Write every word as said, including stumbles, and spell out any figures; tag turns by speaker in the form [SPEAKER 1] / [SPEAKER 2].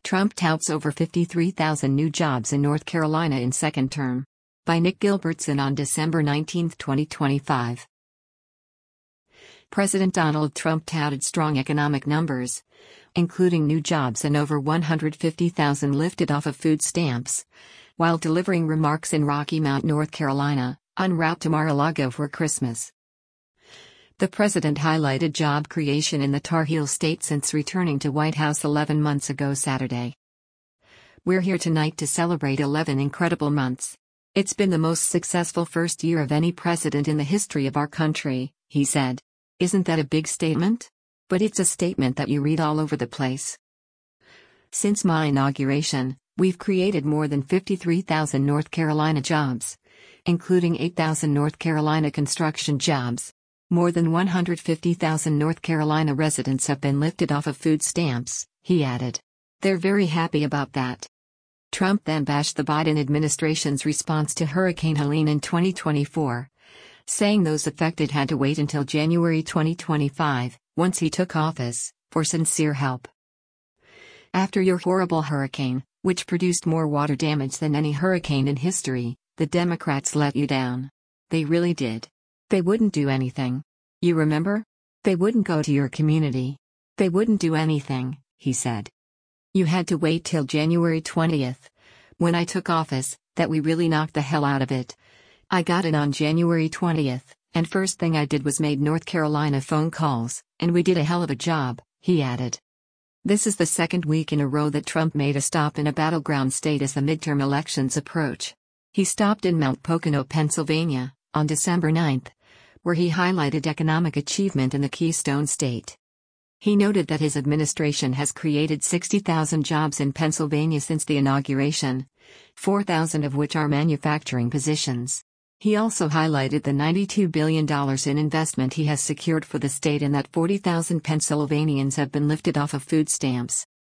[SPEAKER 1] Trump touts over fifty-three thousand new jobs in North Carolina in second term. By Nick Gilbertson on December nineteenth, twenty twenty-five. President Donald Trump touted strong economic numbers, including new jobs and over one hundred fifty thousand lifted off of food stamps, while delivering remarks in Rocky Mount, North Carolina, en route to Mar-a-Lago for Christmas. The president highlighted job creation in the Tar Heel state since returning to White House eleven months ago Saturday. "We're here tonight to celebrate eleven incredible months. It's been the most successful first year of any president in the history of our country," he said. "Isn't that a big statement? But it's a statement that you read all over the place. Since my inauguration, we've created more than fifty-three thousand North Carolina jobs, including eight thousand North Carolina construction jobs. More than one hundred fifty thousand North Carolina residents have been lifted off of food stamps," he added. "They're very happy about that." Trump then bashed the Biden administration's response to Hurricane Helene in twenty twenty-four, saying those affected had to wait until January twenty twenty-five, once he took office, for sincere help. "After your horrible hurricane, which produced more water damage than any hurricane in history, the Democrats let you down. They really did. They wouldn't do anything. You remember? They wouldn't go to your community. They wouldn't do anything," he said. "You had to wait till January twentieth, when I took office, that we really knocked the hell out of it. I got in on January twentieth, and first thing I did was made North Carolina phone calls, and we did a hell of a job," he added. This is the second week in a row that Trump made a stop in a battleground state as the midterm elections approach. He stopped in Mount Pocono, Pennsylvania, on December ninth, where he highlighted economic achievement in the Keystone State. He noted that his administration has created sixty thousand jobs in Pennsylvania since the inauguration, four thousand of which are manufacturing positions. He also highlighted the ninety-two billion dollars in investment he has secured for the state and that forty thousand Pennsylvanians have been lifted off of food stamps.